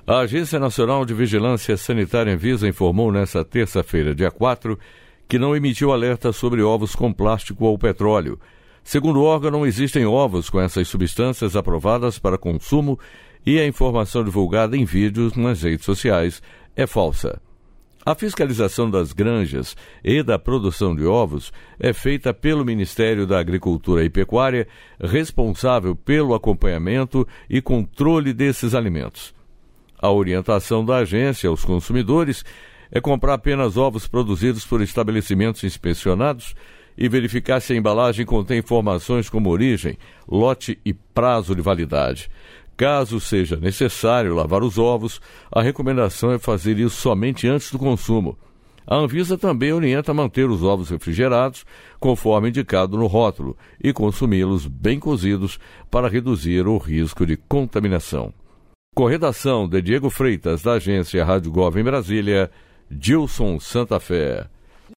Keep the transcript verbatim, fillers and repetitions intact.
A Agência Nacional de Vigilância Sanitária Anvisa informou nesta terça-feira, dia quatro, que não emitiu alerta sobre ovos com plástico ou petróleo. Segundo o órgão, não existem ovos com essas substâncias aprovadas para consumo e a informação divulgada em vídeos nas redes sociais é falsa. A fiscalização das granjas e da produção de ovos é feita pelo Ministério da Agricultura e Pecuária, responsável pelo acompanhamento e controle desses alimentos. A orientação da agência aos consumidores é comprar apenas ovos produzidos por estabelecimentos inspecionados e verificar se a embalagem contém informações como origem, lote e prazo de validade. Caso seja necessário lavar os ovos, a recomendação é fazer isso somente antes do consumo. A Anvisa também orienta a manter os ovos refrigerados, conforme indicado no rótulo, e consumi-los bem cozidos para reduzir o risco de contaminação. Com redação de Diego Freitas, da agência Rádio Gov em Brasília, Gilson Santa Fé.